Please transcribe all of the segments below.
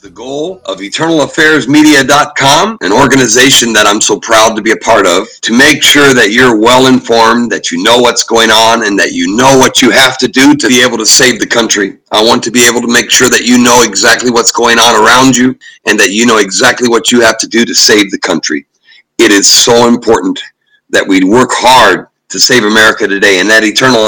the goal of EternalAffairsMedia.com, an organization that I'm so proud to be a part of, to make sure that you're well informed, that you know what's going on, and that you know what you have to do to be able to save the country. I want to be able to make sure that you know exactly what's going on around you and that you know exactly what you have to do to save the country. It is so important that we work hard to save America today, and at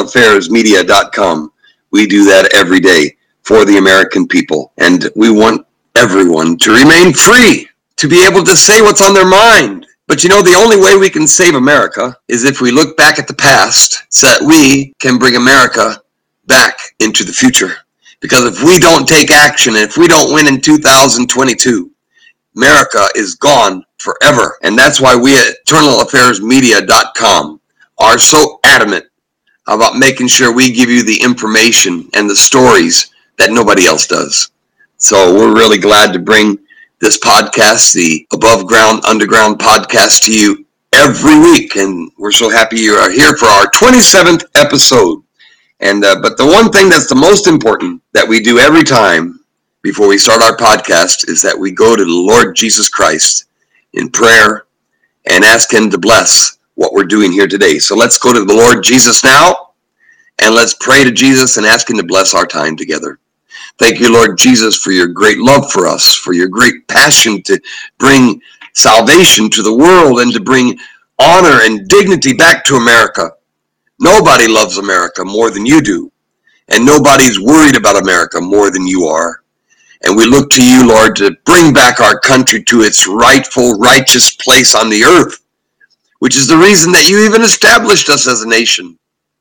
EternalAffairsMedia.com, we do that every day for the American people, and we want everyone to remain free, to be able to say what's on their mind. But you know, the only way we can save America is if we look back at the past so that we can bring America back into the future. Because if we don't take action, and if we don't win in 2022, America is gone forever. And that's why we at EternalAffairsMedia.com are so adamant about making sure we give you the information and the stories that nobody else does. So we're really glad to bring this podcast, the Above Ground, Underground podcast, to you every week. And we're so happy you are here for our 27th episode. And but the one thing that's the most important that we do every time before we start our podcast is that we go to the Lord Jesus Christ in prayer and ask him to bless what we're doing here today. So let's go to the Lord Jesus now, and let's pray to Jesus and ask him to bless our time together. Thank you, Lord Jesus, for your great love for us, for your great passion to bring salvation to the world and to bring honor and dignity back to America. Nobody loves America more than you do, and nobody's worried about America more than you are. And we look to you, Lord, to bring back our country to its rightful, righteous place on the earth, which is the reason that you even established us as a nation.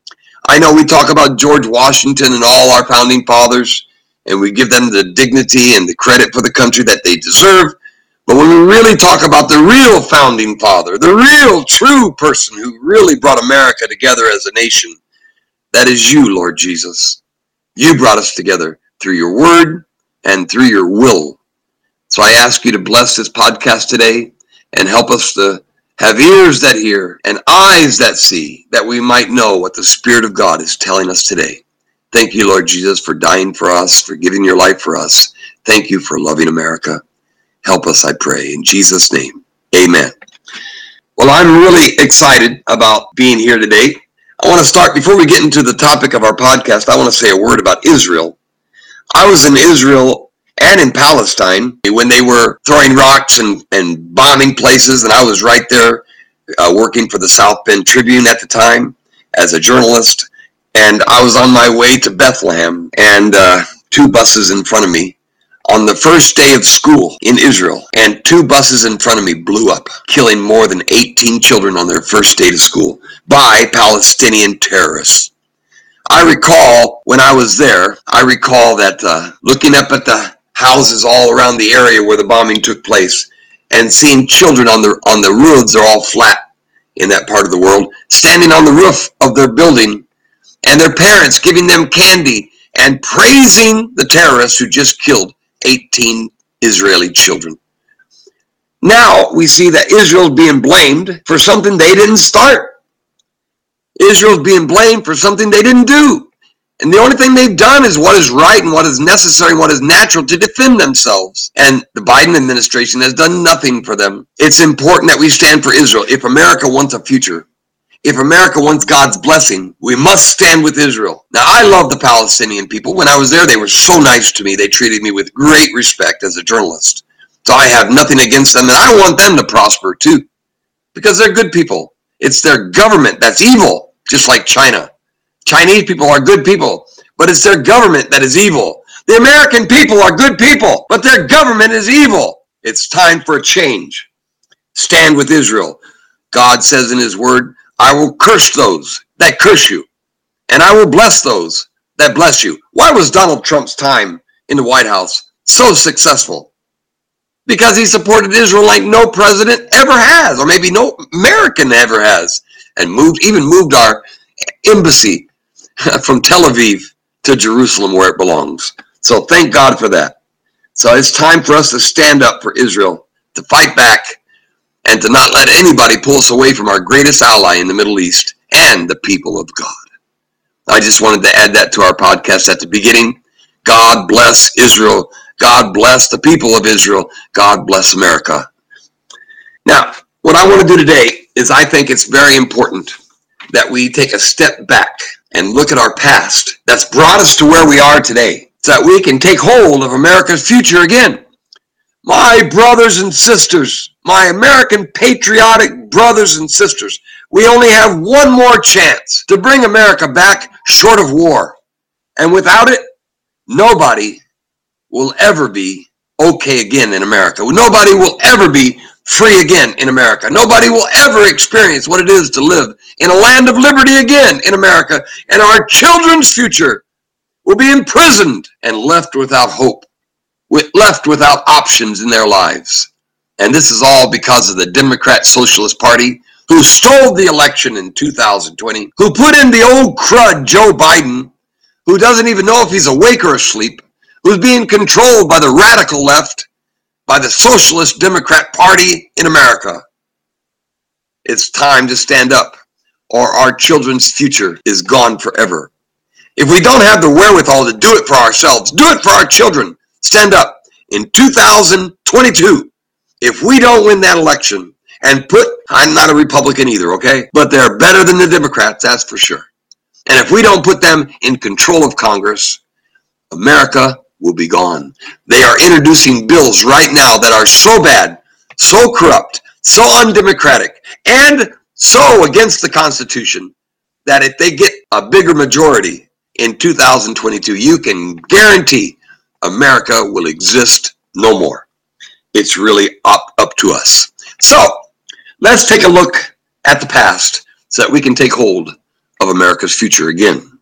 I know we talk about George Washington and all our founding fathers, and we give them the dignity and the credit for the country that they deserve. But when we really talk about the real founding father, the real true person who really brought America together as a nation, that is you, Lord Jesus. You brought us together through your word and through your will. So I ask you to bless this podcast today and help us to have ears that hear and eyes that see, that we might know what the Spirit of God is telling us today. Thank you, Lord Jesus, for dying for us, for giving your life for us. Thank you for loving America. Help us, I pray, in Jesus' name. Amen. Well, I'm really excited about being here today. I want to start, before we get into the topic of our podcast, I want to say a word about Israel. I was in Israel and in Palestine when they were throwing rocks and bombing places, and I was right there working for the South Bend Tribune at the time as a journalist, and I was on my way to Bethlehem, and two buses in front of me on the first day of school in Israel, and two buses in front of me blew up, killing more than 18 children on their first day to school by Palestinian terrorists. I recall when I was there, that looking up at the houses all around the area where the bombing took place and seeing children on the roofs, they're all flat in that part of the world, standing on the roof of their building and their parents giving them candy and praising the terrorists who just killed 18 Israeli children. Now we see that Israel's being blamed for something they didn't start. Israel's being blamed for something they didn't do. And the only thing they've done is what is right and what is necessary and what is natural to defend themselves. And the Biden administration has done nothing for them. It's important that we stand for Israel. If America wants a future, if America wants God's blessing, we must stand with Israel. Now, I love the Palestinian people. When I was there, they were so nice to me. They treated me with great respect as a journalist. So I have nothing against them, and I want them to prosper too, because they're good people. It's their government that's evil, just like China. Chinese people are good people, but it's their government that is evil. The American people are good people, but their government is evil. It's time for a change. Stand with Israel. God says in his word, I will curse those that curse you, and I will bless those that bless you. Why was Donald Trump's time in the White House so successful? Because he supported Israel like no president ever has, or maybe no American ever has, and moved our embassy from Tel Aviv to Jerusalem where it belongs. So thank God for that. So it's time for us to stand up for Israel, to fight back, and to not let anybody pull us away from our greatest ally in the Middle East and the people of God. I just wanted to add that to our podcast at the beginning. God bless Israel. God bless the people of Israel. God bless America. Now, what I want to do today is I think it's very important that we take a step back and look at our past that's brought us to where we are today, so that we can take hold of America's future again. My brothers and sisters, my American patriotic brothers and sisters, we only have one more chance to bring America back short of war. And without it, nobody will ever be okay again in America. Nobody will ever be free again in America. Nobody will ever experience what it is to live in a land of liberty again in America. And our children's future will be imprisoned and left without hope, left without options in their lives. And this is all because of the Democrat Socialist Party, who stole the election in 2020, who put in the old crud Joe Biden, who doesn't even know if he's awake or asleep, who's being controlled by the radical left, by the Socialist Democrat Party in America. It's time to stand up, or our children's future is gone forever. If we don't have the wherewithal to do it for ourselves, do it for our children. Stand up. In 2022, if we don't win that election and I'm not a Republican either, okay? But they're better than the Democrats, that's for sure. And if we don't put them in control of Congress, America will be gone. They are introducing bills right now that are so bad, so corrupt, so undemocratic, and so against the Constitution that if they get a bigger majority in 2022, you can guarantee America will exist no more. It's really up to us. So let's take a look at the past so that we can take hold of America's future again.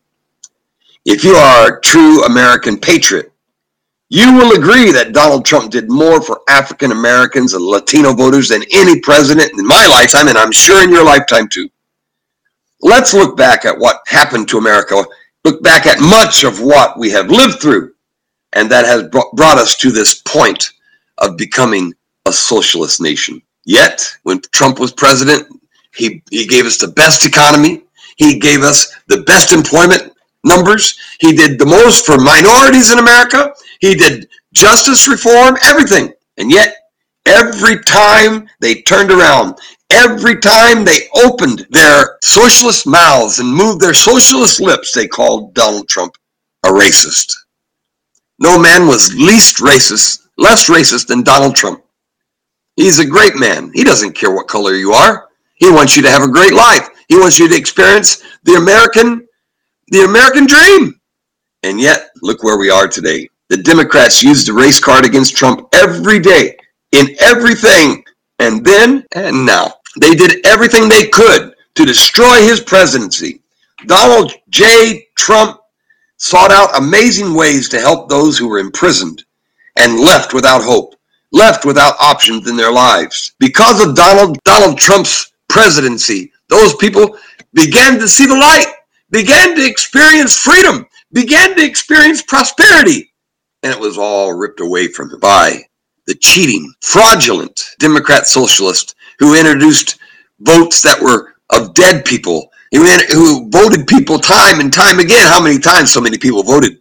If you are a true American patriot, you will agree that Donald Trump did more for African Americans and Latino voters than any president in my lifetime, and I'm sure in your lifetime too. Let's look back at what happened to America, look back at much of what we have lived through, and that has brought us to this point of becoming a socialist nation. Yet, when Trump was president, he gave us the best economy. He gave us the best employment numbers. He did the most for minorities in America. He did justice reform, everything. And yet, every time they turned around, every time they opened their socialist mouths and moved their socialist lips, they called Donald Trump a racist. No man was less racist than Donald Trump. He's a great man. He doesn't care what color you are. He wants you to have a great life. He wants you to experience the American dream. And yet, look where we are today. The Democrats use the race card against Trump every day in everything. And then and now, they did everything they could to destroy his presidency. Donald J. Trump sought out amazing ways to help those who were imprisoned and left without hope, left without options in their lives. Because of Donald Trump's presidency, those people began to see the light, began to experience freedom, began to experience prosperity. And it was all ripped away from them by the cheating, fraudulent Democrat socialists who introduced votes that were of dead people, who voted people time and time again. How many times so many people voted?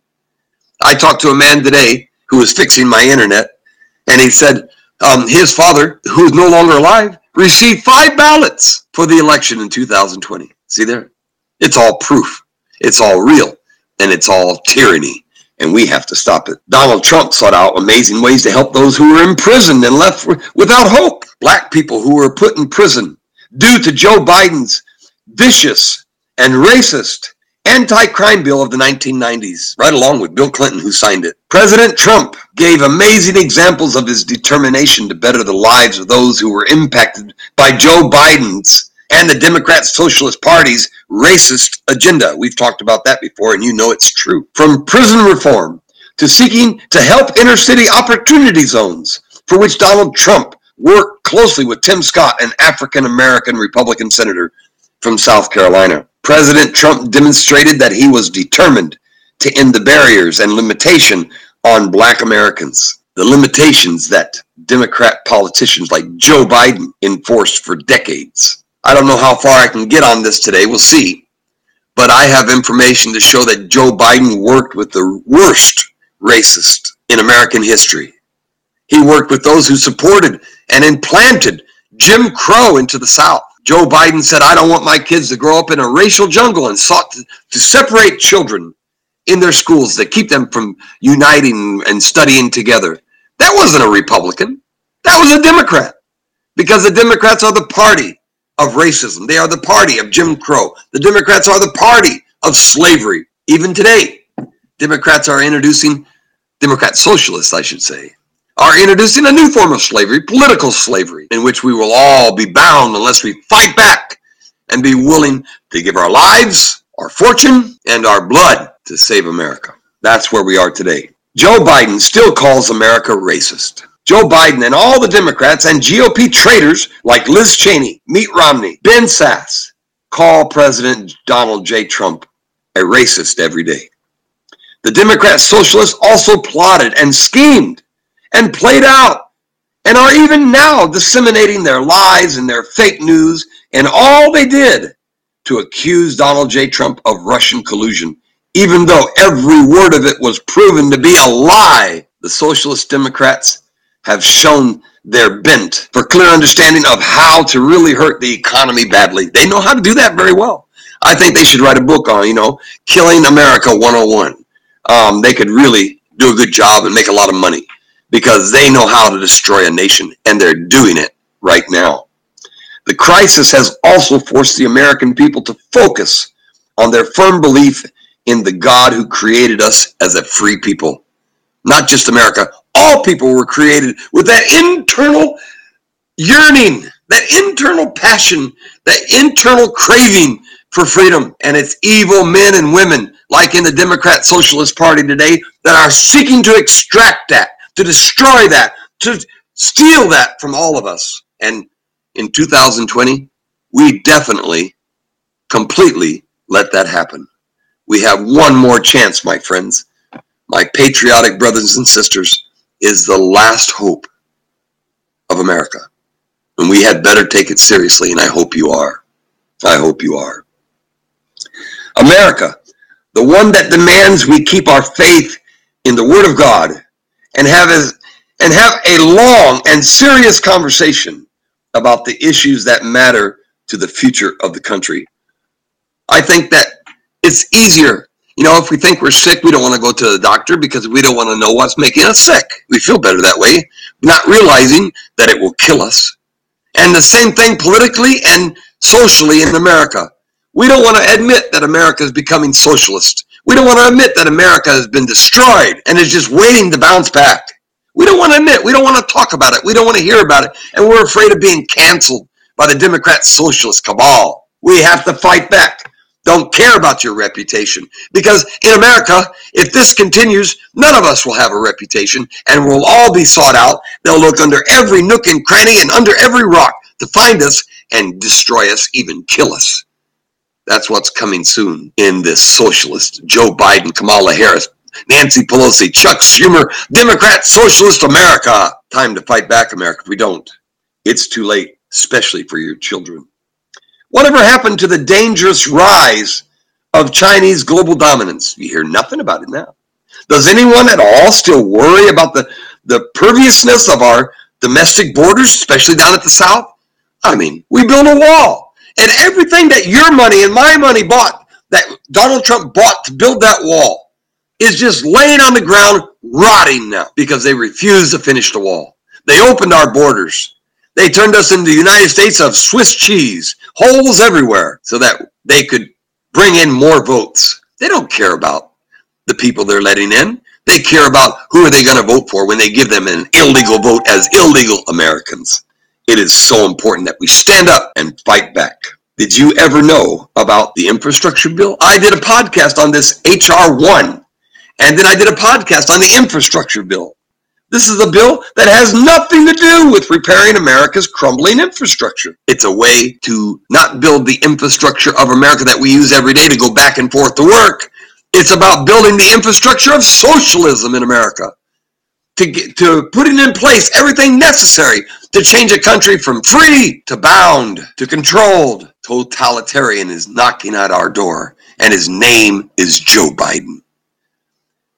I talked to a man today who was fixing my internet, and he said his father, who is no longer alive, received 5 ballots for the election in 2020. See there? It's all proof. It's all real. And it's all tyranny. And we have to stop it. Donald Trump sought out amazing ways to help those who were imprisoned and left without hope. Black people who were put in prison due to Joe Biden's vicious and racist anti-crime bill of the 1990s, right along with Bill Clinton, who signed it. President Trump gave amazing examples of his determination to better the lives of those who were impacted by Joe Biden's and the Democrat Socialist Party's racist agenda. We've talked about that before, and you know it's true. From prison reform to seeking to help inner city opportunity zones, for which Donald Trump worked closely with Tim Scott, an African-American Republican senator from South Carolina. President Trump demonstrated that he was determined to end the barriers and limitation on Black Americans, the limitations that Democrat politicians like Joe Biden enforced for decades. I don't know how far I can get on this today. We'll see. But I have information to show that Joe Biden worked with the worst racist in American history. He worked with those who supported and implanted Jim Crow into the South. Joe Biden said, I don't want my kids to grow up in a racial jungle, and sought to separate children in their schools that keep them from uniting and studying together. That wasn't a Republican. That was a Democrat, because the Democrats are the party of racism. They are the party of Jim Crow. The Democrats are the party of slavery. Even today, Democrats socialists, I should say, are introducing a new form of slavery, political slavery, in which we will all be bound unless we fight back and be willing to give our lives, our fortune, and our blood to save America. That's where we are today. Joe Biden still calls America racist. Joe Biden and all the Democrats and GOP traitors like Liz Cheney, Mitt Romney, Ben Sasse call President Donald J. Trump a racist every day. The Democrat socialists also plotted and schemed and played out, and are even now disseminating their lies and their fake news, and all they did to accuse Donald J. Trump of Russian collusion, even though every word of it was proven to be a lie. The socialist Democrats have shown their bent for clear understanding of how to really hurt the economy badly. They know how to do that very well. I think they should write a book on, Killing America 101. They could really do a good job and make a lot of money, because they know how to destroy a nation, and they're doing it right now. The crisis has also forced the American people to focus on their firm belief in the God who created us as a free people. Not just America. All people were created with that internal yearning, that internal passion, that internal craving for freedom. And it's evil men and women, like in the Democrat Socialist Party today, that are seeking to extract that, to destroy that, to steal that from all of us. And in 2020, we definitely, completely let that happen. We have one more chance, my friends. My patriotic brothers and sisters is the last hope of America. And we had better take it seriously, and I hope you are. I hope you are. America, the one that demands we keep our faith in the Word of God, and have a long and serious conversation about the issues that matter to the future of the country. I think that it's easier. If we think we're sick, we don't want to go to the doctor because we don't want to know what's making us sick. We feel better that way, not realizing that it will kill us. And the same thing politically and socially in America. We don't want to admit that America is becoming socialist. We don't want to admit that America has been destroyed and is just waiting to bounce back. We don't want to admit. We don't want to talk about it. We don't want to hear about it. And we're afraid of being canceled by the Democrat socialist cabal. We have to fight back. Don't care about your reputation. Because in America, if this continues, none of us will have a reputation, and we'll all be sought out. They'll look under every nook and cranny and under every rock to find us and destroy us, even kill us. That's what's coming soon in this socialist, Joe Biden, Kamala Harris, Nancy Pelosi, Chuck Schumer, Democrat Socialist America. Time to fight back, America. If we don't, it's too late, especially for your children. Whatever happened to the dangerous rise of Chinese global dominance? You hear nothing about it now. Does anyone at all still worry about the perviousness of our domestic borders, especially down at the South? I mean, we built a wall. And everything that your money and my money bought, that Donald Trump bought to build that wall, is just laying on the ground, rotting now, because they refused to finish the wall. They opened our borders. They turned us into the United States of Swiss cheese, holes everywhere, so that they could bring in more votes. They don't care about the people they're letting in. They care about who are they going to vote for when they give them an illegal vote as illegal Americans. It is so important that we stand up and fight back. Did you ever know about the infrastructure bill? I did a podcast on this H.R. 1, and then I did a podcast on the infrastructure bill. This is a bill that has nothing to do with repairing America's crumbling infrastructure. It's a way to not build the infrastructure of America that we use every day to go back and forth to work. It's about building the infrastructure of socialism in America, to putting in place everything necessary to change a country from free to bound to controlled. Totalitarian is knocking at our door, and his name is Joe Biden.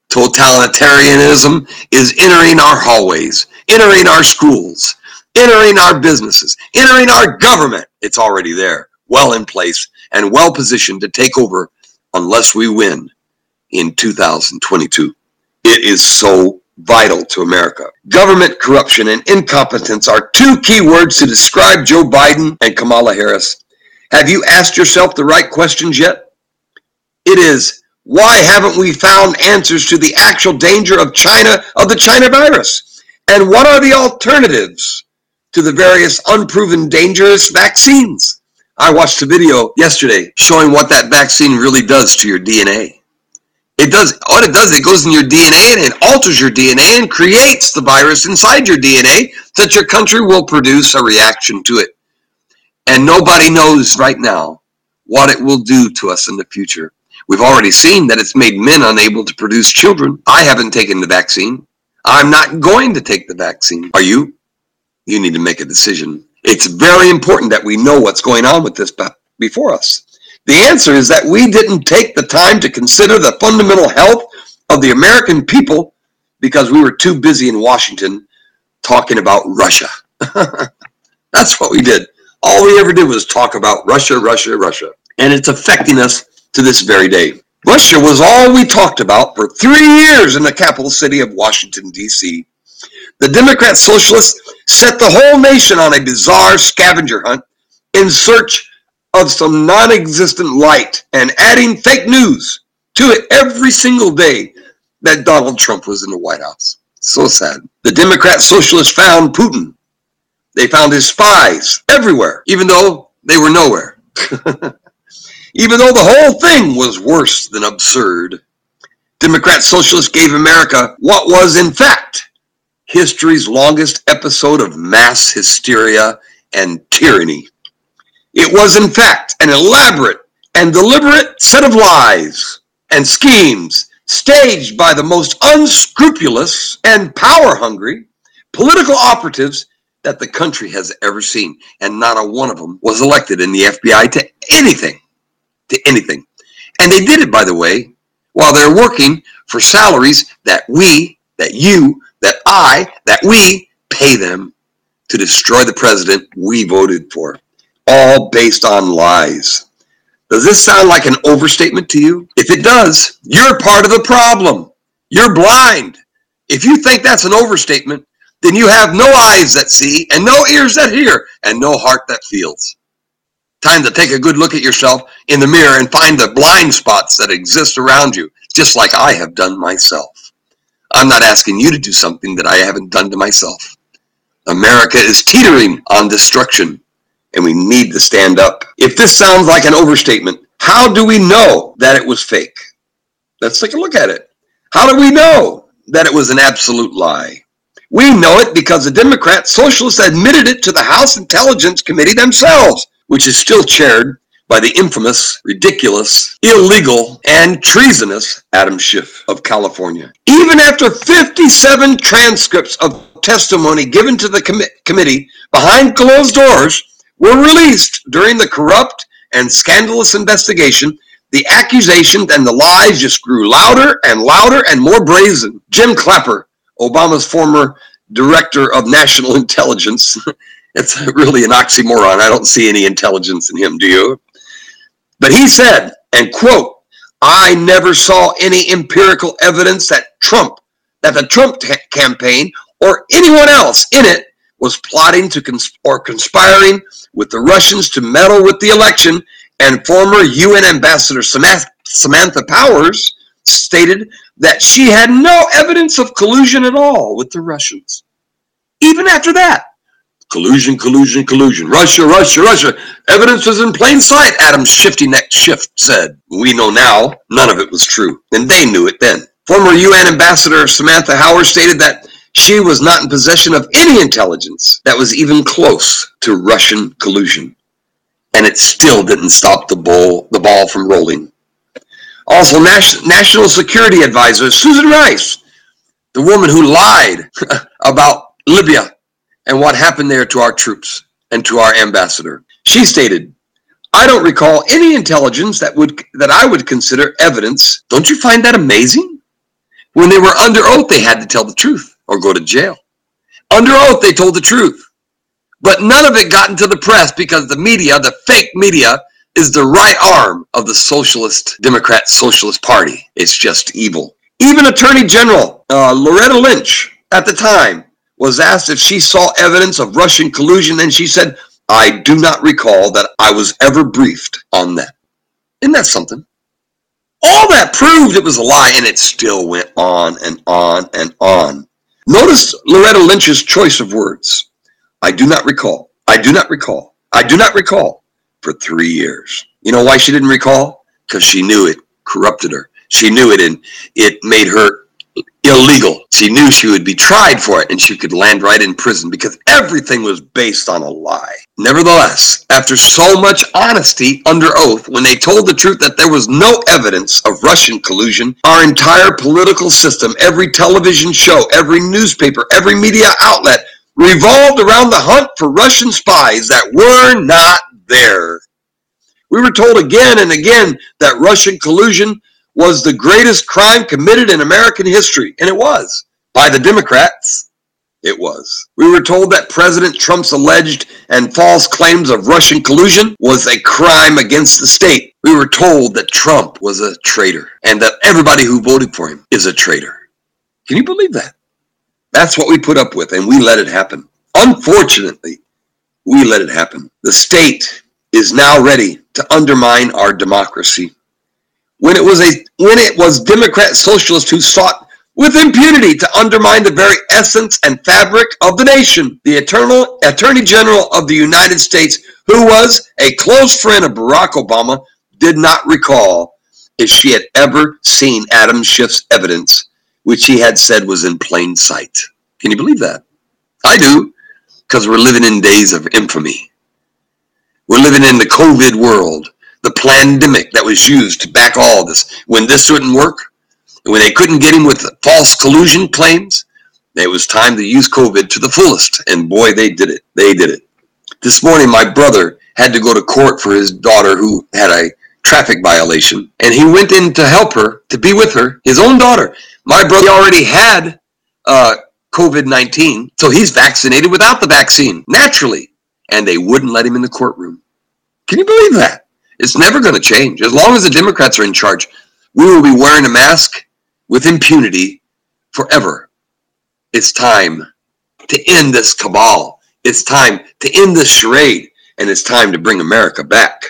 Totalitarianism is entering our hallways, entering our schools, entering our businesses, entering our government. It's already there, well in place, and well positioned to take over unless we win in 2022. It is so vital to America. Government corruption and incompetence are two key words to describe Joe Biden and Kamala Harris. Have you asked yourself the right questions yet? It is, why haven't we found answers to the actual danger of the China virus? And what are the alternatives to the various unproven dangerous vaccines? I watched a video yesterday showing what that vaccine really does to your DNA. It goes in your DNA and it alters your DNA and creates the virus inside your DNA so that your country will produce a reaction to it. And nobody knows right now what it will do to us in the future. We've already seen that it's made men unable to produce children. I haven't taken the vaccine. I'm not going to take the vaccine. Are you? You need to make a decision. It's very important that we know what's going on with this before us. The answer is that we didn't take the time to consider the fundamental health of the American people because we were too busy in Washington talking about Russia. That's what we did. All we ever did was talk about Russia, Russia, Russia. And it's affecting us to this very day. Russia was all we talked about for 3 years in the capital city of Washington, D.C. The Democrat Socialists set the whole nation on a bizarre scavenger hunt in search of some non-existent light and adding fake news to it every single day that Donald Trump was in the White House. So sad. The Democrat Socialists found Putin. They found his spies everywhere, even though they were nowhere. Even though the whole thing was worse than absurd. Democrat Socialists gave America what was, in fact, history's longest episode of mass hysteria and tyranny. It was, in fact, an elaborate and deliberate set of lies and schemes staged by the most unscrupulous and power-hungry political operatives that the country has ever seen. And not a one of them was elected in the FBI to anything. And they did it, by the way, while they're working for salaries that we, that you, that I, that we pay them to destroy the president we voted for. All based on lies. Does this sound like an overstatement to you? If it does, you're part of the problem. You're blind. If you think that's an overstatement, then you have no eyes that see and no ears that hear and no heart that feels. Time to take a good look at yourself in the mirror and find the blind spots that exist around you, just like I have done myself. I'm not asking you to do something that I haven't done to myself. America is teetering on destruction, and we need to stand up. If this sounds like an overstatement, how do we know that it was fake? Let's take a look at it. How do we know that it was an absolute lie? We know it because the Democrat Socialists admitted it to the House Intelligence Committee themselves, which is still chaired by the infamous, ridiculous, illegal, and treasonous Adam Schiff of California. Even after 57 transcripts of testimony given to the committee behind closed doors were released during the corrupt and scandalous investigation, the accusations and the lies just grew louder and louder and more brazen. Jim Clapper, Obama's former director of national intelligence, it's really an oxymoron. I don't see any intelligence in him, do you? But he said, and quote, "I never saw any empirical evidence that the Trump campaign or anyone else in it was plotting to or conspiring with the Russians to meddle with the election," and former UN Ambassador Samantha Powers stated that she had no evidence of collusion at all with the Russians. Even after that, collusion. Russia. Evidence was in plain sight, Adam's shifty-necked Schiff said. We know now none of it was true, and they knew it then. Former UN Ambassador Samantha Powers stated that she was not in possession of any intelligence that was even close to Russian collusion. And it still didn't stop the ball from rolling. Also, National Security Advisor Susan Rice, the woman who lied about Libya and what happened there to our troops and to our ambassador, she stated, "I don't recall any intelligence that I would consider evidence." Don't you find that amazing? When they were under oath, they had to tell the truth or go to jail. Under oath, they told the truth. But none of it got into the press because the media, the fake media, is the right arm of the Democrat Socialist Party. It's just evil. Even Attorney General Loretta Lynch at the time was asked if she saw evidence of Russian collusion, and she said, "I do not recall that I was ever briefed on that." Isn't that something? All that proved it was a lie, and it still went on and on and on. Notice Loretta Lynch's choice of words. I do not recall. I do not recall. I do not recall. For 3 years. You know why she didn't recall? Because she knew it corrupted her. She knew it, and it made her illegal. She knew she would be tried for it, and she could land right in prison because everything was based on a lie. Nevertheless, after so much honesty under oath, when they told the truth that there was no evidence of Russian collusion, our entire political system, every television show, every newspaper, every media outlet revolved around the hunt for Russian spies that were not there. We were told again and again that Russian collusion was the greatest crime committed in American history, and it was. By the Democrats, it was. We were told that President Trump's alleged and false claims of Russian collusion was a crime against the state. We were told that Trump was a traitor and that everybody who voted for him is a traitor. Can you believe that? That's what we put up with, and we let it happen. Unfortunately, we let it happen. The state is now ready to undermine our democracy. When it was Democrat socialists who sought with impunity to undermine the very essence and fabric of the nation, the Attorney General of the United States, who was a close friend of Barack Obama, did not recall if she had ever seen Adam Schiff's evidence, which he had said was in plain sight. Can you believe that? I do, because we're living in days of infamy. We're living in the COVID world, the pandemic that was used to back all this. When this wouldn't work, and when they couldn't get him with false collusion claims, it was time to use COVID to the fullest. And boy, they did it. They did it. This morning, my brother had to go to court for his daughter who had a traffic violation. And he went in to help her, to be with her, his own daughter. My brother already had COVID-19, so he's vaccinated without the vaccine, naturally. And they wouldn't let him in the courtroom. Can you believe that? It's never going to change. As long as the Democrats are in charge, we will be wearing a mask with impunity forever. It's time to end this cabal. It's time to end this charade. And it's time to bring America back.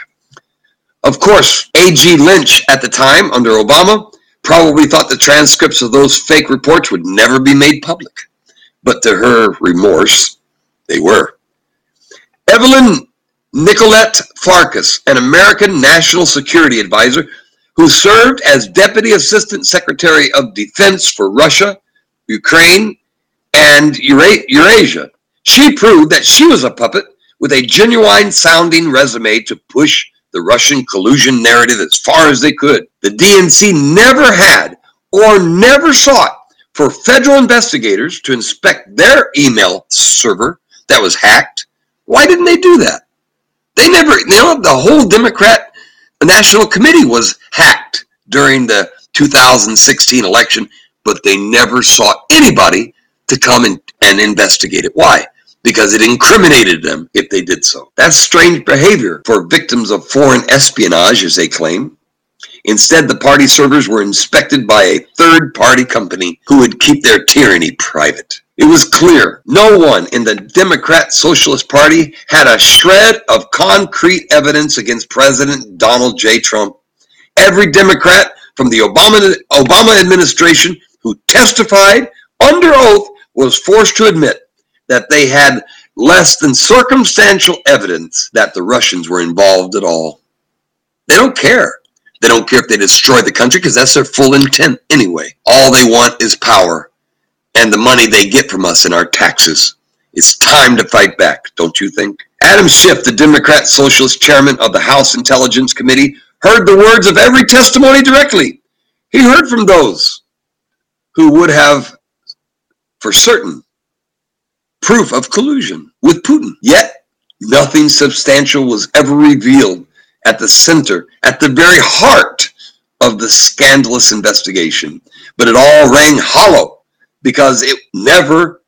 Of course, A.G. Lynch at the time, under Obama, probably thought the transcripts of those fake reports would never be made public. But to her remorse, they were. Evelyn Nicolette Farkas, an American National Security Advisor who served as Deputy Assistant Secretary of Defense for Russia, Ukraine, and Eurasia. She proved that she was a puppet with a genuine sounding resume to push the Russian collusion narrative as far as they could. The DNC never had or never sought for federal investigators to inspect their email server that was hacked. Why didn't they do that? They never, the whole Democrat National Committee was hacked during the 2016 election, but they never sought anybody to come and investigate it. Why? Because it incriminated them if they did so. That's strange behavior for victims of foreign espionage, as they claim. Instead, the party servers were inspected by a third-party company who would keep their tyranny private. It was clear no one in the Democrat Socialist Party had a shred of concrete evidence against President Donald J. Trump. Every Democrat from the Obama administration who testified under oath was forced to admit that they had less than circumstantial evidence that the Russians were involved at all. They don't care. They don't care if they destroy the country because that's their full intent anyway. All they want is power and the money they get from us in our taxes. It's time to fight back, don't you think? Adam Schiff, the Democrat Socialist Chairman of the House Intelligence Committee, heard the words of every testimony directly. He heard from those who would have, for certain, proof of collusion with Putin. Yet, nothing substantial was ever revealed at the center, at the very heart of the scandalous investigation. But it all rang hollow because it never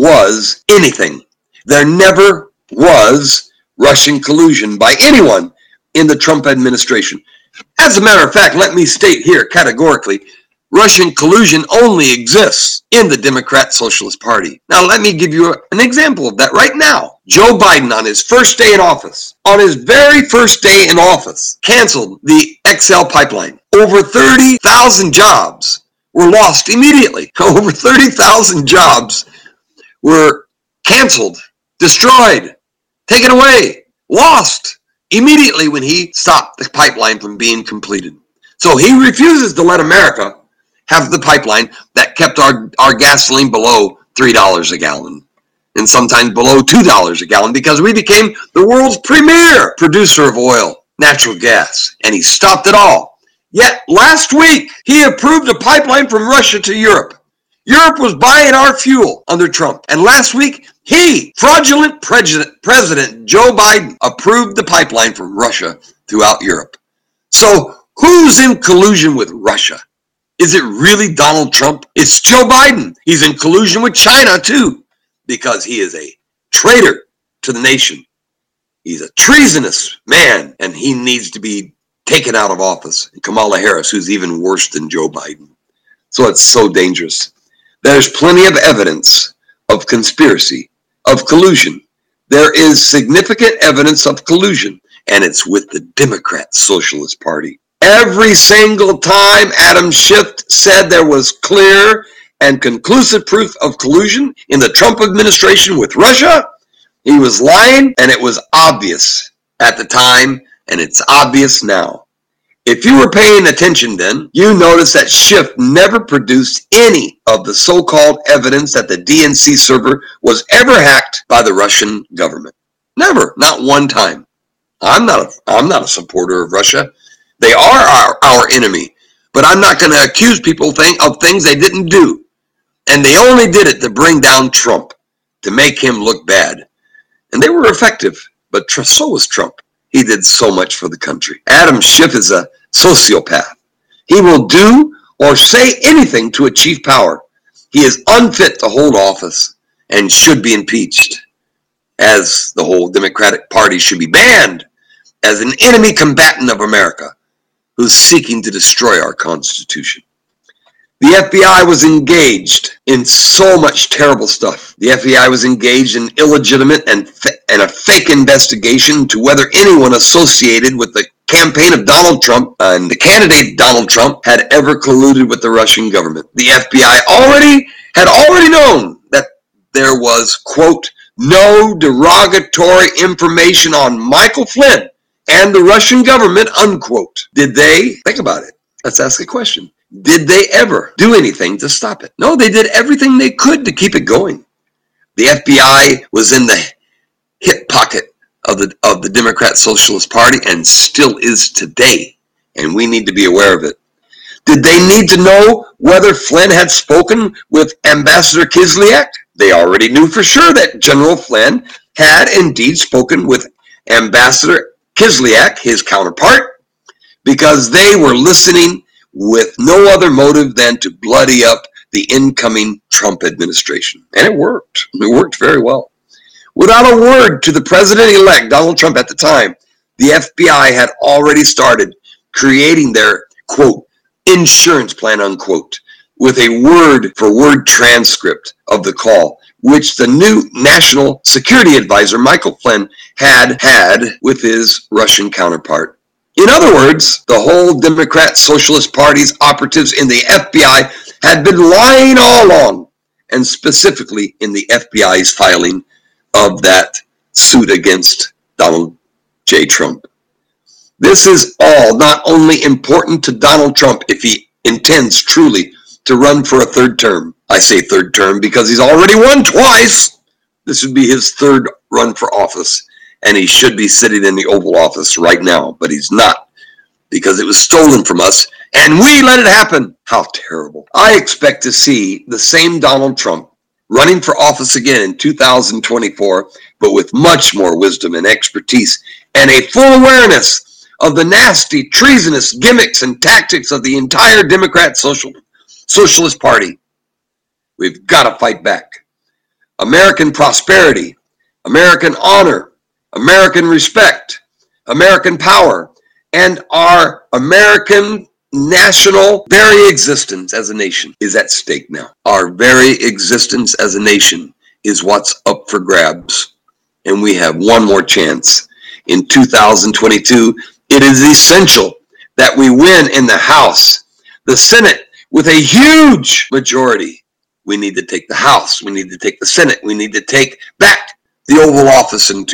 was anything. There never was Russian collusion by anyone in the Trump administration. As a matter of fact, let me state here categorically, Russian collusion only exists in the Democrat Socialist Party. Now, let me give you an example of that right now. Joe Biden, on his first day in office, on his very first day in office, canceled the XL pipeline. Over 30,000 jobs were lost immediately. Over 30,000 jobs were canceled, destroyed, taken away, lost immediately when he stopped the pipeline from being completed. So he refuses to let America have the pipeline that kept our gasoline below $3 a gallon and sometimes below $2 a gallon because we became the world's premier producer of oil, natural gas, and he stopped it all. Yet last week, he approved a pipeline from Russia to Europe. Europe was buying our fuel under Trump. And last week, fraudulent President Joe Biden, approved the pipeline from Russia throughout Europe. So who's in collusion with Russia? Is it really Donald Trump? It's Joe Biden. He's in collusion with China too, because he is a traitor to the nation. He's a treasonous man, and he needs to be taken out of office. And Kamala Harris, who's even worse than Joe Biden. So it's so dangerous. There's plenty of evidence of conspiracy, of collusion. There is significant evidence of collusion, and it's with the Democrat Socialist Party. Every single time Adam Schiff said there was clear and conclusive proof of collusion in the Trump administration with Russia, he was lying, and it was obvious at the time, and it's obvious now. If you were paying attention then, you noticed that Schiff never produced any of the so-called evidence that the DNC server was ever hacked by the Russian government. Never, not one time. I'm not a supporter of Russia. They are our enemy, but I'm not going to accuse people of things they didn't do. And they only did it to bring down Trump, to make him look bad. And they were effective, but so was Trump. He did so much for the country. Adam Schiff is a sociopath. He will do or say anything to achieve power. He is unfit to hold office and should be impeached, as the whole Democratic Party should be banned as an enemy combatant of America who's seeking to destroy our Constitution. The FBI was engaged in so much terrible stuff. The FBI was engaged in illegitimate and a fake investigation into whether anyone associated with the campaign of Donald Trump and the candidate Donald Trump had ever colluded with the Russian government. The FBI had already known that there was, quote, no derogatory information on Michael Flynn and the Russian government, unquote. Did they? Think about it. Let's ask a question. Did they ever do anything to stop it? No, they did everything they could to keep it going. The FBI was in the hip pocket of the Democrat Socialist Party and still is today, and we need to be aware of it. Did they need to know whether Flynn had spoken with Ambassador Kislyak? They already knew for sure that General Flynn had indeed spoken with Ambassador Kislyak, his counterpart, because they were listening with no other motive than to bloody up the incoming Trump administration. And it worked. It worked very well. Without a word to the president-elect, Donald Trump at the time, the FBI had already started creating their, quote, insurance plan, unquote, with a word-for-word transcript of the call, which the new National Security Advisor, Michael Flynn, had with his Russian counterpart. In other words, the whole Democrat Socialist Party's operatives in the FBI had been lying all along, and specifically in the FBI's filing of that suit against Donald J. Trump. This is all not only important to Donald Trump if he intends truly to run for a third term. I say third term because he's already won twice. This would be his third run for office, and he should be sitting in the Oval Office right now, but he's not, because it was stolen from us, and we let it happen. How terrible. I expect to see the same Donald Trump running for office again in 2024, but with much more wisdom and expertise and a full awareness of the nasty, treasonous gimmicks and tactics of the entire Democrat Socialist Party. We've got to fight back. American prosperity, American honor, American respect, American power, and our American national very existence as a nation is at stake now. Our very existence as a nation is what's up for grabs. And we have one more chance. In 2022, it is essential that we win in the House, the Senate, with a huge majority. We need to take the House. We need to take the Senate. We need to take back the Oval Office in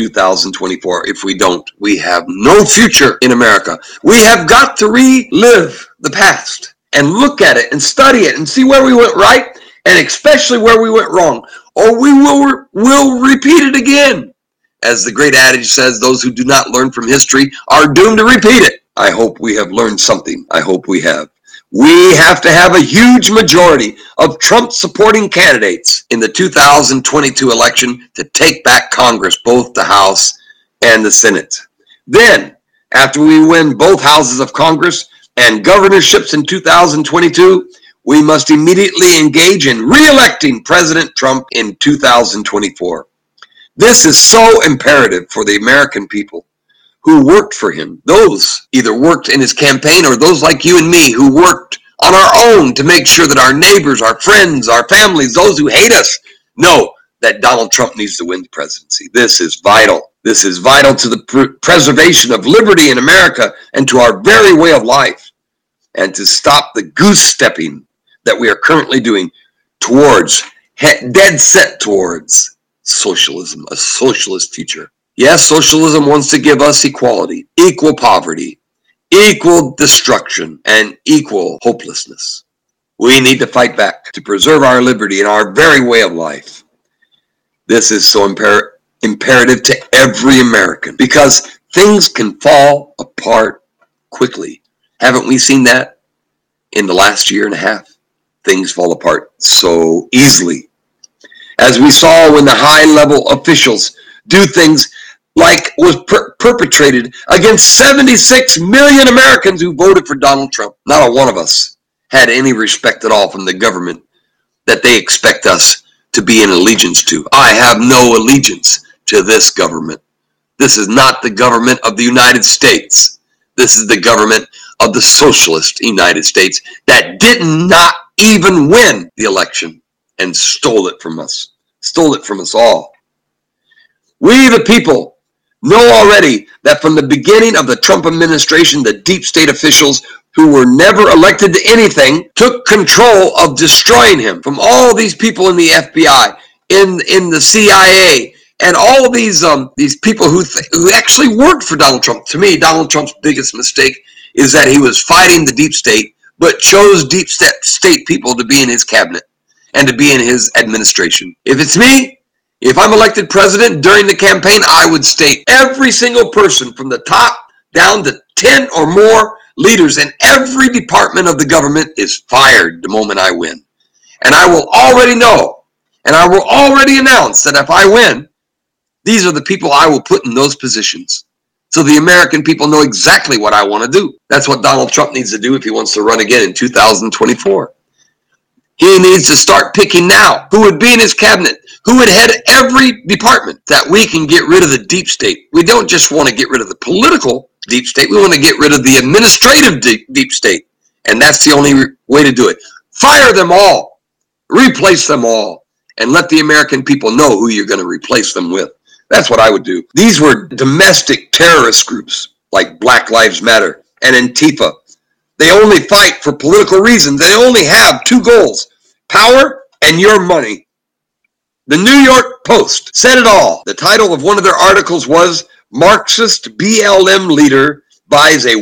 2024. If we don't, we have no future in America. We have got to relive the past and look at it and study it and see where we went right and especially where we went wrong, or we will repeat it again. As the great adage says, those who do not learn from history are doomed to repeat it. I hope we have learned something. I hope we have. We have to have a huge majority of Trump-supporting candidates in the 2022 election to take back Congress, both the House and the Senate. Then, after we win both houses of Congress and governorships in 2022, we must immediately engage in re-electing President Trump in 2024. This is so imperative for the American people who worked for him. Those either worked in his campaign or those like you and me who worked on our own to make sure that our neighbors, our friends, our families, those who hate us, know that Donald Trump needs to win the presidency. This is vital. This is vital to the preservation of liberty in America and to our very way of life, and to stop the goose stepping that we are currently doing towards, dead set towards socialism, a socialist future. Yes, socialism wants to give us equality, equal poverty, equal destruction, and equal hopelessness. We need to fight back to preserve our liberty and our very way of life. This is so imperative to every American because things can fall apart quickly. Haven't we seen that in the last year and a half? Things fall apart so easily. As we saw when the high-level officials do things like was perpetrated against 76 million Americans who voted for Donald Trump. Not a one of us had any respect at all from the government that they expect us to be in allegiance to. I have no allegiance to this government. This is not the government of the United States. This is the government of the socialist United States that did not even win the election and stole it from us all. We, the people, know already that from the beginning of the Trump administration, the deep state officials who were never elected to anything took control of destroying him. From all these people in the FBI, in the CIA, and all these people who actually worked for Donald Trump. To me, Donald Trump's biggest mistake is that he was fighting the deep state, but chose deep state people to be in his cabinet and to be in his administration. If it's me, if I'm elected president during the campaign, I would state every single person from the top down to 10 or more leaders in every department of the government is fired the moment I win. And I will already know, and I will already announce that if I win, these are the people I will put in those positions. So the American people know exactly what I want to do. That's what Donald Trump needs to do if he wants to run again in 2024. He needs to start picking now who would be in his cabinet, who would head every department, that we can get rid of the deep state. We don't just want to get rid of the political deep state. We want to get rid of the administrative deep state. And that's the only way to do it. Fire them all, replace them all, and let the American people know who you're going to replace them with. That's what I would do. These were domestic terrorist groups like Black Lives Matter and Antifa. They only fight for political reasons. They only have two goals: power and your money. The New York Post said it all. The title of one of their articles was "Marxist BLM Leader Buys a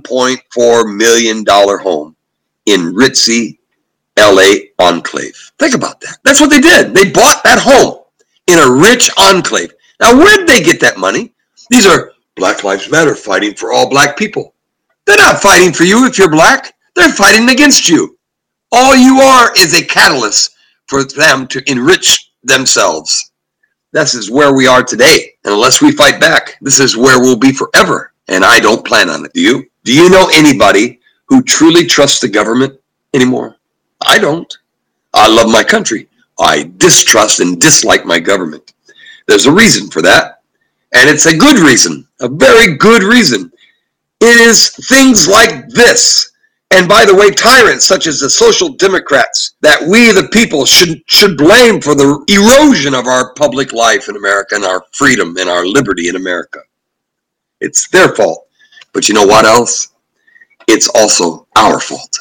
$1.4 million Home in Ritzy, LA Enclave." Think about that. That's what they did. They bought that home in a rich enclave. Now, where did they get that money? These are Black Lives Matter fighting for all black people. They're not fighting for you if you're black. They're fighting against you. All you are is a catalyst for them to enrich themselves. This is where we are today. And unless we fight back, this is where we'll be forever. And I don't plan on it. Do you? Do you know anybody who truly trusts the government anymore? I don't. I love my country. I distrust and dislike my government. There's a reason for that. And it's a good reason, a very good reason. It is things like this. And by the way, tyrants such as the Social Democrats that we, the people, should blame for the erosion of our public life in America and our freedom and our liberty in America. It's their fault. But you know what else? It's also our fault.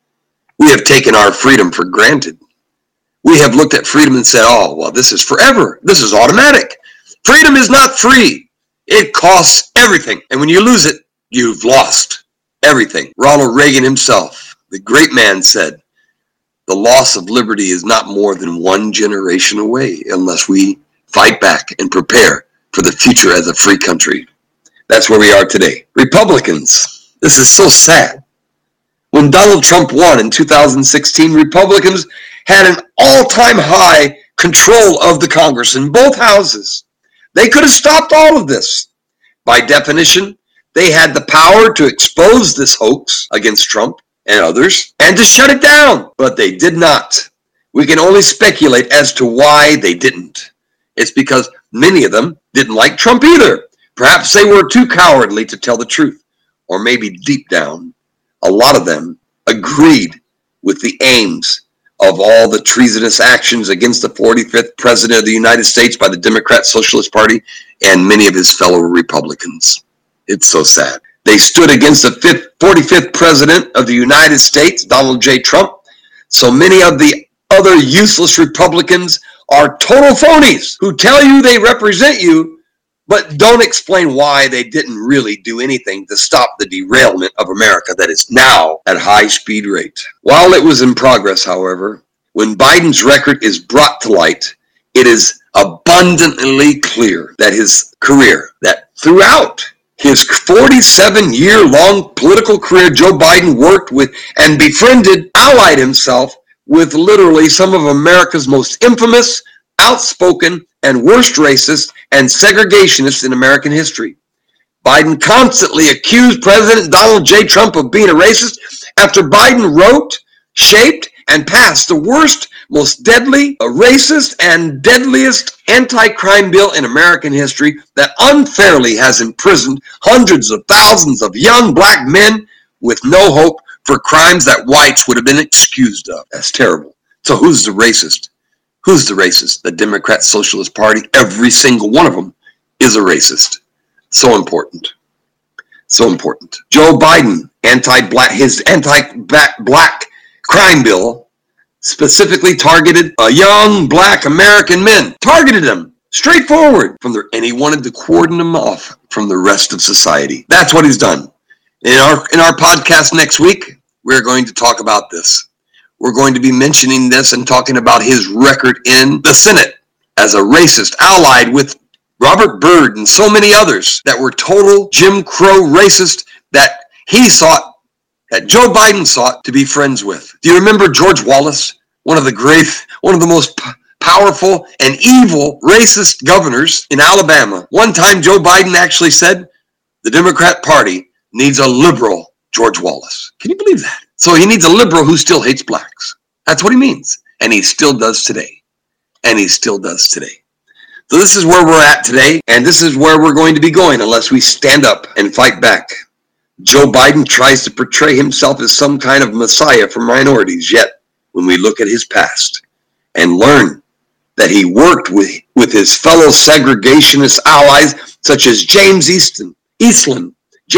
We have taken our freedom for granted. We have looked at freedom and said, oh, well, this is forever. This is automatic. Freedom is not free. It costs everything. And when you lose it, you've lost everything. Ronald Reagan himself, the great man, said, the loss of liberty is not more than one generation away unless we fight back and prepare for the future as a free country. That's where we are today. Republicans, this is so sad. When Donald Trump won in 2016, Republicans had an all-time high control of the Congress in both houses. They could have stopped all of this. By definition, they had the power to expose this hoax against Trump and others and to shut it down, but they did not. We can only speculate as to why they didn't. It's because many of them didn't like Trump either. Perhaps they were too cowardly to tell the truth, or maybe deep down, a lot of them agreed with the aims of all the treasonous actions against the 45th president of the United States by the Democrat Socialist Party and many of his fellow Republicans. It's so sad. They stood against the 45th president of the United States, Donald J. Trump. So many of the other useless Republicans are total phonies who tell you they represent you, but don't explain why they didn't really do anything to stop the derailment of America that is now at high speed rate. While it was in progress, however, when Biden's record is brought to light, it is abundantly clear that his career, that throughout his 47-year-long political career, Joe Biden worked with and befriended, allied himself with literally some of America's most infamous, outspoken, and worst racists and segregationists in American history. Biden constantly accused President Donald J. Trump of being a racist after Biden wrote, shaped, and passed the worst, most deadly, racist, and deadliest anti-crime bill in American history that unfairly has imprisoned hundreds of thousands of young black men with no hope for crimes that whites would have been excused of. That's terrible. So who's the racist? Who's the racist? The Democrat Socialist Party. Every single one of them is a racist. So important. So important. Joe Biden, his anti-black crime bill specifically targeted young black American men. Targeted them straightforward and he wanted to cordon them off from the rest of society. That's what he's done. In our podcast next week, we're going to talk about this. We're going to be mentioning this and talking about his record in the Senate as a racist, allied with Robert Byrd and so many others that were total Jim Crow racist that Joe Biden sought to be friends with. Do you remember George Wallace, one of the most powerful and evil racist governors in Alabama? One time Joe Biden actually said, the Democrat Party needs a liberal George Wallace. Can you believe that? So he needs a liberal who still hates blacks. That's what he means. And he still does today. So this is where we're at today, and this is where we're going to be going unless we stand up and fight back. Joe Biden tries to portray himself as some kind of messiah for minorities, yet when we look at his past and learn that he worked with his fellow segregationist allies such as James Eastland,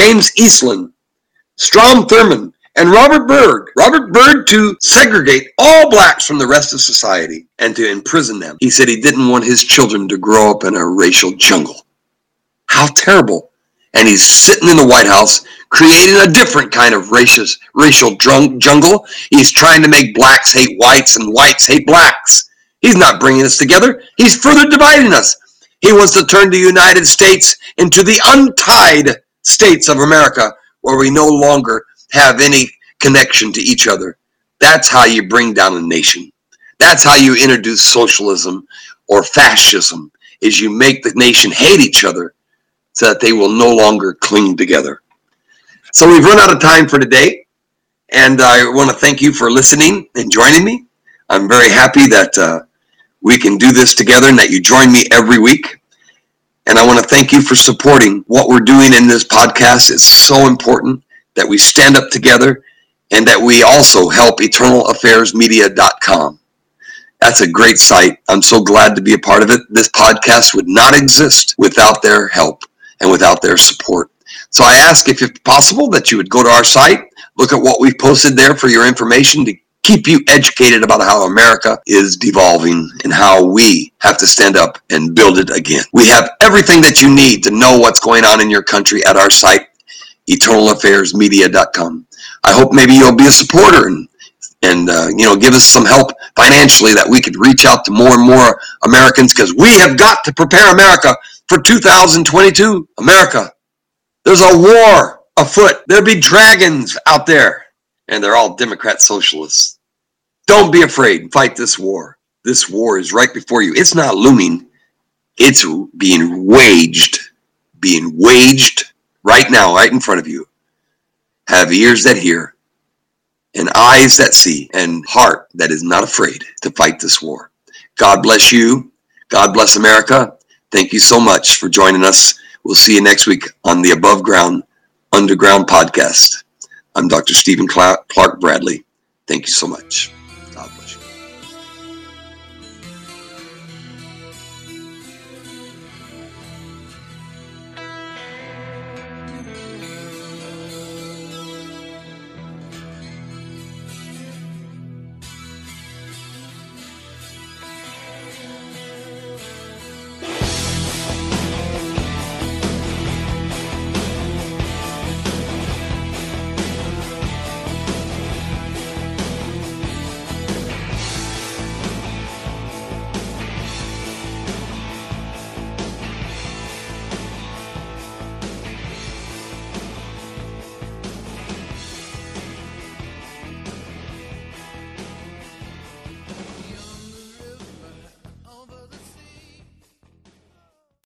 Strom Thurmond, and Robert Byrd to segregate all blacks from the rest of society and to imprison them. He said he didn't want his children to grow up in a racial jungle. How terrible. And he's sitting in the White House creating a different kind of racial jungle. He's trying to make blacks hate whites and whites hate blacks. He's not bringing us together. He's further dividing us. He wants to turn the United States into the untied states of America where we no longer have any connection to each other. That's how you bring down a nation. That's how you introduce socialism or fascism, is you make the nation hate each other so that they will no longer cling together. So we've run out of time for today, and I want to thank you for listening and joining me. I'm very happy that we can do this together and that you join me every week. And I want to thank you for supporting what we're doing in this podcast. It's so important that we stand up together and that we also help EternalAffairsMedia.com. That's a great site. I'm so glad to be a part of it. This podcast would not exist without their help and without their support. So I ask if it's possible that you would go to our site, look at what we've posted there for your information to keep you educated about how America is devolving and how we have to stand up and build it again. We have everything that you need to know what's going on in your country at our site, EternalAffairsMedia.com. I hope maybe you'll be a supporter and give us some help financially that we could reach out to more and more Americans, because we have got to prepare America for 2022. America, there's a war afoot. There'll be dragons out there, and they're all Democrat socialists. Don't be afraid. Fight this war. This war is right before you. It's not looming. It's being waged right now, right in front of you. Have ears that hear, and eyes that see, and heart that is not afraid to fight this war. God bless you. God bless America. Thank you so much for joining us. We'll see you next week on the Above Ground Underground podcast. I'm Dr. Stephen Clark Bradley. Thank you so much.